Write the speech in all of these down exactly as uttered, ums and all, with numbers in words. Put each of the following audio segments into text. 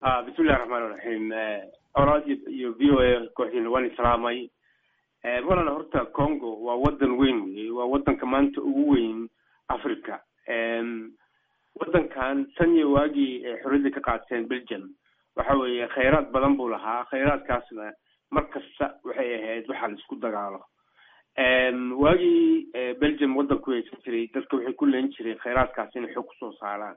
ah bismillahi raxmaani raxiim awraad iyo v o a kooxdiina waan islaamay walana horta Congo waa wadan weyn weeye waa wadanka maanta ugu weyn Africa wadankan tan iyo waagii xorriyadda ka qaateen Belgium waxa weeye kheyraad badan buu lahaa kheyraadkaasna markasta waxay ahayd waxa la isku dagaalo waagii Belgium wadanku ay jiray dadka waxay ku leen jireen kheyraadkaas inay xog soo saaraan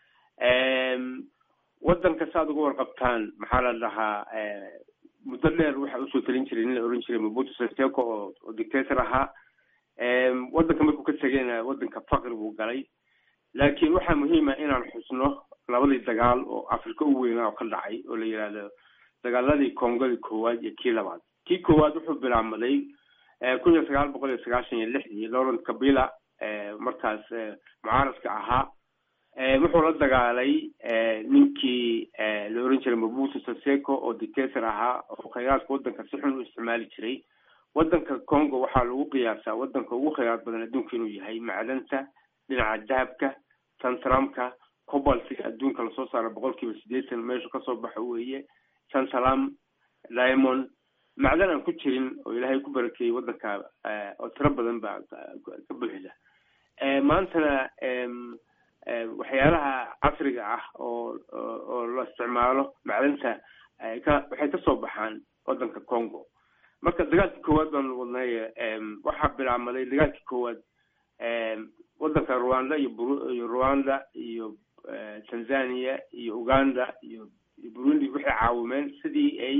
wadanka saad ugu warqabtaan maxaa la dhahaa muddo dheer waxa uu soo talin jiray in la oran jiray Mobutu Sese Seko oo dictator ahaa wadanka markuu ka tagayna wadanka faqri buu galay laakiin waxa muhiim ah inaan xusno labadii dagaal oo Afrika u weyn oo ka dhacay oo la yiraahdo dagaaladii Congo koowaad iyo kii labaad kii koowaad wuxuu bilaabmay kun iyo sagaal boqol iyo sagaashan iyo lix iyo Laurent Kabila markaas mucaaradka ahaa wuxuu la dagaalay ninkii la oran jiray Mobutu Sese Seko oo dictator ahaa oo kheyraadka wadanka si xun u isticmaali jiray wadanka Congo waxa lagu qiyaasaa wadanka ugu kheyraad badan adduunka inuu yahay macdanta dhinaca dahabka tantramka cobaltiga adduunka la soo saaro boqolkiiba siddeetan meesha ka soo baxo weeye tansalam diamond macdan aan ku jirin oo ilaahay ku barakeeyay wadanka oo tiro badan baa ka buuxda maantana waxyaalaha casriga ah oo oo la isticmaalo macdanta waxay ka soo baxaan wadanka Congo marka dagaalkii koowaad baan wadnay waxa bilaabmay dagaalkii koowaad wadanka Rwanda iyo Rwanda iyo Tanzania iyo Uganda iyo Burundi waxay caawimeen sidii ay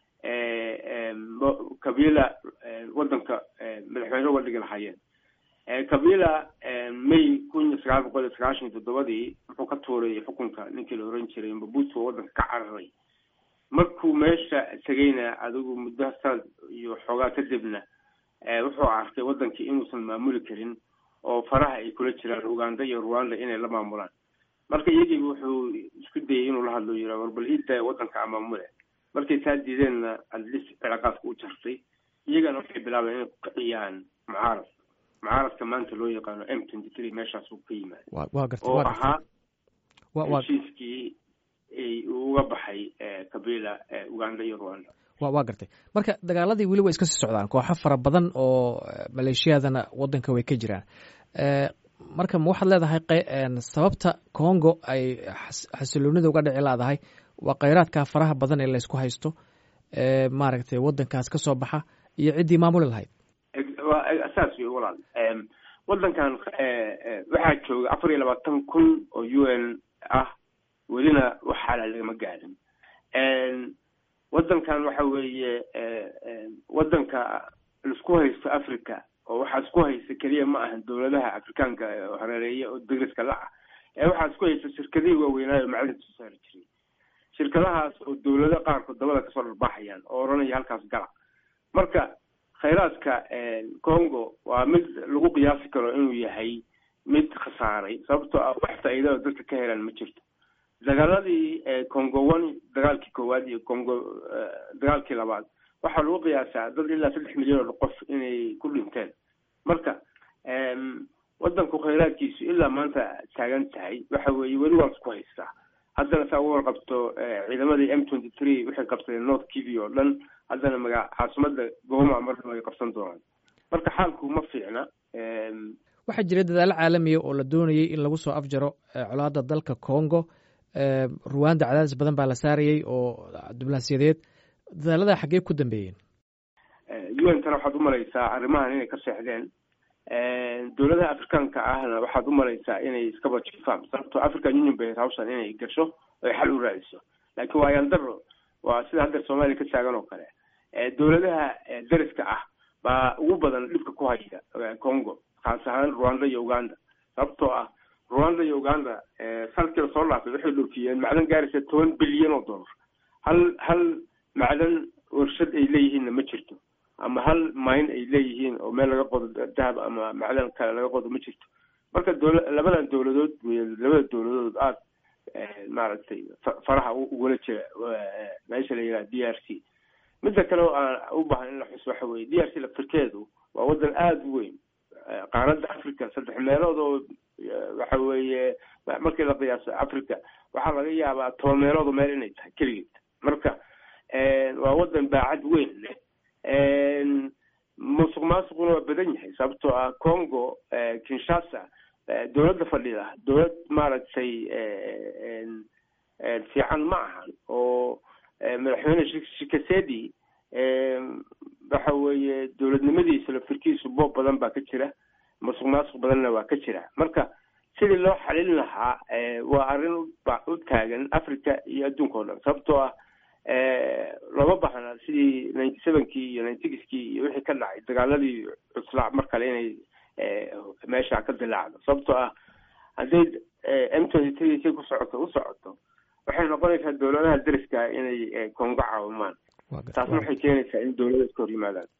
Kabila wadanka madaxweyne uga dhigi lahaayeen Kabila May kun iyo sagaal boqol iyo sagaashan iyo toddobadii wuxuu ka tuuray xukunka ninkii la oran jiray Mobutu wadanka ka cararay markuu meesha tagayna adigu muddo sanad iyo xoogaa kadibna wuxuu arkay wadankii inuusan maamuli karin oo faraha ay kula jiraan Uganda iyo Rwanda inay la maamulaan marka iyagii wuxuu isku dayay inuu la hadlo yiraahdo warbal inta wadanka maamule markay taa diideenna adlis cilaaqaadku u jartay iyagana waxay bilaabeen inay ku qiyaan mucaarad mucaaradka maanta loo yaqaano M twenty-three meeshaas uu ka yimaado waa gartay oo ahaa waa heshiiskii ay uga baxay Kabila Uganda iyo Rwanda waa waa gartay marka dagaaladii weli way iska sii socdaan kooxo fara badan oo maleeshiyadana wadanka way ka jiraan marka ma waxaad leedahay sababta Congo ay xasiloonida uga dhici laadahay waa kheyraadka faraha badan ee la isku haysto ee maaragtay wadankaas ka soo baxa iyo cidii maamuli lahayd waa asaas weey walaal wadankan waxaa jooga afar iyo labaatan kun oo U N ah welina waxa laga gaarin wadankan waxa weeye wadanka isku haysto Afrika oo waxa isku haysta kaliya ma ahan dawladaha Afrikaanka oo hareereeya oo degreska la ah ee waxa isku haysta shirkadaha waaweyn oo macdanta soo saari jiray shirkadahaas oo dawladaha qaar ku dabada ka soo dharbaaxayaan oo oranaya halkaas gala marka kheyraadka Congo waa mid lagu qiyaasi karo inuu yahay mid khasaaray sababtoo ah wax faa'iido dadka ka helaan ma jirto dagaaladii Congo one dagaalkii koowaad iyo Congo dagaalkii labaad waxa lagu qiyaasaa dad ilaa saddex milyan oo qof inay ku dhinteen marka wadanku kheyraadkiisu ilaa maanta taagan tahay waxa weeye weli waa isku haystaa haddana saa uga warqabto ciidamadii M twenty-three waxay qabsadeen North Kivu oo dhan haddana magaca caasimada Goma marna way qabsan doonaan marka xaalku ma fiicna waxaa jira dadaalo caalami ah oo la doonayay in lagu soo afjaro colaadda dalka Congo Rwanda cadaadis badan baa la saarayay oo diblomaasiyadeed dadaalada xagee ku dambeeyeen U N tan waxaad u malaysaa arrimahan inay ka seexdeen dawladaha Afrikaanka ahna waxaad u malaysaa inay iska bajifaan sababtoo African Union bay hawshan inay gasho oo xal u raadiso laakiin waa yandaro waa sida hadda Soomaaliya ka taagan oo kale dawladaha dariska ah baa ugu badan dhibka ku haya Congo khaas ahaan Rwanda iyo Uganda sababtoo ah Rwanda iyo Uganda sanadkii soo laafay waxay dhulkiyeen macdan gaaraysa toban bilyan oo dollar hal hal macdan warshad ay leeyihiin ma jirto ama hal mine ay leeyihiin oo meel laga qodo dahab ama macdan kale laga qodo ma jirto marka labadan dawladood labada dawladood aad maaragtay faraha ugu jira meesha la yiraahdo D R C midda kale oo aan u baahan in la xuso waxa weeye D R C la firkeedu waa wadan aad u weyn qaaradda Afrika saddex meelood oo waxa weeye markii la qiyaaso africa waxaa laga yaabaa toban meeloodu meel inay tahay keligeed. marka waa wadan baacad weyn leh, musuq maasuquna waa badan yahay sababtoo ah Congo Kinshasa dowladda fadhida dowlad maaragtay fiican ma ahan oo madaxweyne Tshisekedi waxa weeye dowladnimadiisa la firkiisu boob badan baa ka jira, musuq maasuq badanna waa ka jira. marka sidii loo xalin lahaa waa arrin u taagan Africa iyo adduunka oo dhan sababtoo ah laba baxna sidii ninety seven-kii iyo ninety six-kii iyo wixii ka dhacay dagaaladii cuslaa mar kale inay meesha ka dilaacdo sababtoo ah haddii M twenty-three ku socoto u socoto waxay noqonaysaa dowladaha dariska inay Congo caawimaan, taasna waxay keenaysaa in dowladda iska hor yimaadaan.